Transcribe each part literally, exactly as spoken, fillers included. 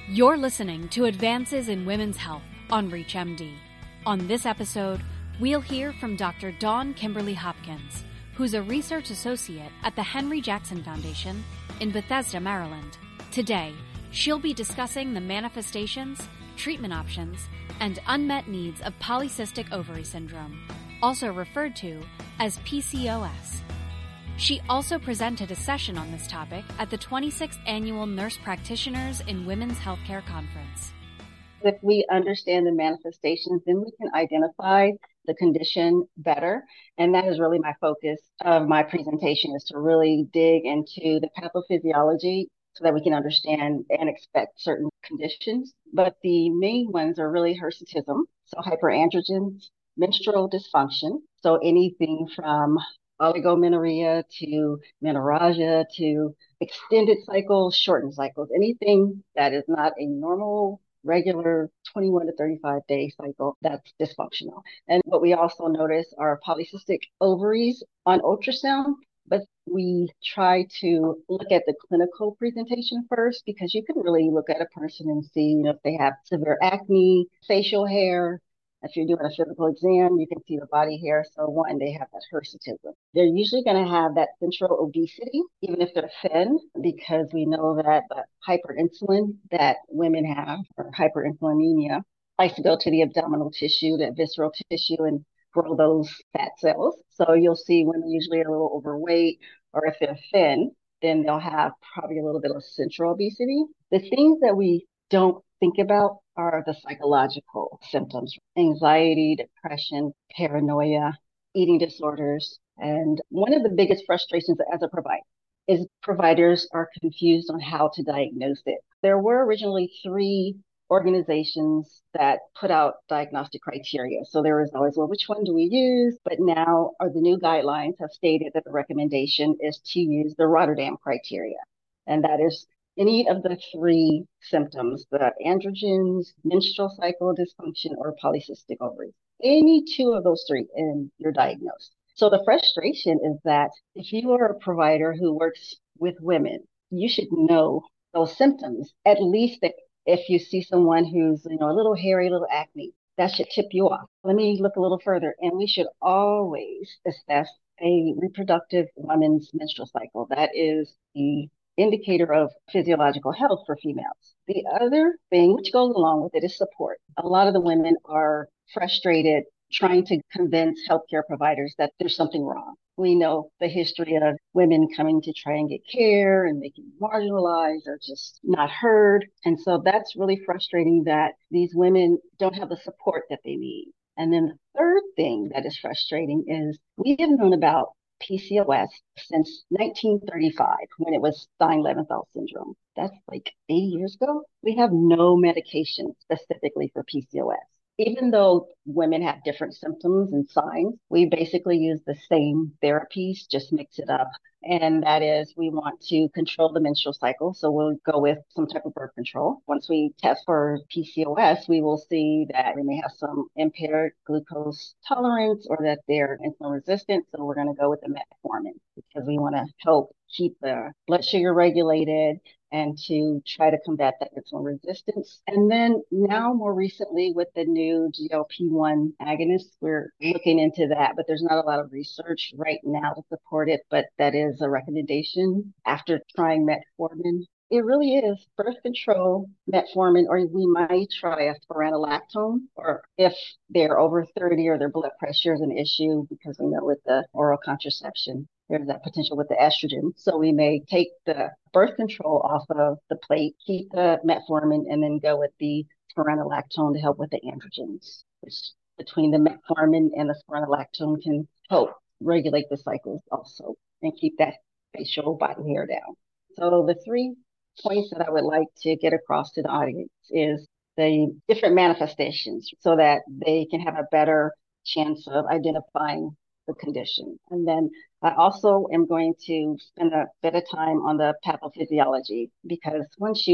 You're listening to Advances in Women's Health on ReachMD. On this episode, we'll hear from Doctor Dawn Kimberly Hopkins, who's a research associate at the Henry Jackson Foundation in Bethesda, Maryland. Today, she'll be discussing the manifestations, treatment options, and unmet needs of polycystic ovary syndrome, also referred to as P C O S. She also presented a session on this topic at the twenty-sixth Annual Nurse Practitioners in Women's Healthcare Conference. If we understand the manifestations, then we can identify the condition better. And that is really my focus of my presentation, is to really dig into the pathophysiology so that we can understand and expect certain conditions. But the main ones are really hirsutism, so hyperandrogens, menstrual dysfunction, so anything from oligomenorrhea to menorrhagia to extended cycles, shortened cycles, anything that is not a normal, regular twenty-one to thirty-five day cycle that's dysfunctional. And what we also notice are polycystic ovaries on ultrasound, but we try to look at the clinical presentation first, because you can really look at a person and see, you know, if they have severe acne, facial hair. If you're doing a physical exam, you can see the body hair. So one, they have that hirsutism. They're usually going to have that central obesity, even if they're thin, because we know that the hyperinsulin that women have, or hyperinsulinemia, likes to go to the abdominal tissue, that visceral tissue, and grow those fat cells. So you'll see women usually a little overweight, or if they're thin, then they'll have probably a little bit of central obesity. The things that we don't think about are the psychological symptoms: anxiety, depression, paranoia, eating disorders. And one of the biggest frustrations as a provider is providers are confused on how to diagnose it. There were originally three organizations that put out diagnostic criteria. So there was always, well, which one do we use? But now, or the new guidelines have stated that the recommendation is to use the Rotterdam criteria. And that is any of the three symptoms, the androgens, menstrual cycle dysfunction, or polycystic ovaries. Any two of those three, and you're diagnosed. So the frustration is that if you are a provider who works with women, you should know those symptoms. At least that if you see someone who's, you know, a little hairy, a little acne, that should tip you off. Let me look a little further. And we should always assess a reproductive woman's menstrual cycle. That is the indicator of physiological health for females. The other thing which goes along with it is support. A lot of the women are frustrated trying to convince healthcare providers that there's something wrong. We know the history of women coming to try and get care and making marginalized or just not heard. And so that's really frustrating that these women don't have the support that they need. And then the third thing that is frustrating is we have known about P C O S since nineteen thirty-five, when it was Stein-Leventhal syndrome. That's like eighty years ago. We have no medication specifically for P C O S. Even though women have different symptoms and signs, we basically use the same therapies, just mix it up. And that is, we want to control the menstrual cycle. So we'll go with some type of birth control. Once we test for P C O S, we will see that we may have some impaired glucose tolerance, or that they're insulin resistant. So we're going to go with the metformin, because we want to help keep the blood sugar regulated and to try to combat that insulin resistance. And then now, more recently, with the new G L P one agonists, we're looking into that, but there's not a lot of research right now to support it, but that is a recommendation after trying metformin. It really is birth control, metformin, or we might try a spironolactone, or if they're over thirty or their blood pressure is an issue, because we know with the oral contraception, there's that potential with the estrogen. So we may take the birth control off of the plate, keep the metformin, and then go with the spironolactone to help with the androgens, which between the metformin and the spironolactone can help regulate the cycles also and keep that facial body hair down. So the three points that I would like to get across to the audience is the different manifestations, so that they can have a better chance of identifying the condition. And then I also am going to spend a bit of time on the pathophysiology, because once you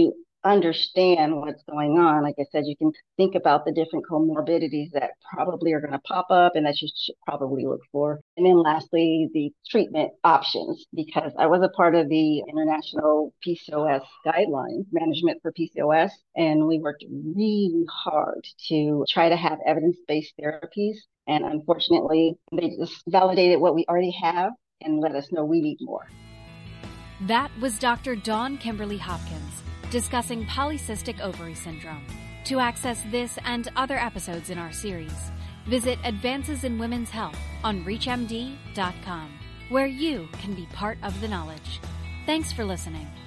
understand what's going on, like I said, you can think about the different comorbidities that probably are going to pop up and that you should probably look for. And then lastly, the treatment options, because I was a part of the International P C O S guidelines, management for P C O S, and we worked really hard to try to have evidence-based therapies. And unfortunately, they just validated what we already have and let us know we need more. That was Doctor Dawn Kimberly Hopkins discussing polycystic ovary syndrome. To access this and other episodes in our series, visit Advances in Women's Health on reach M D dot com, where you can be part of the knowledge. Thanks for listening.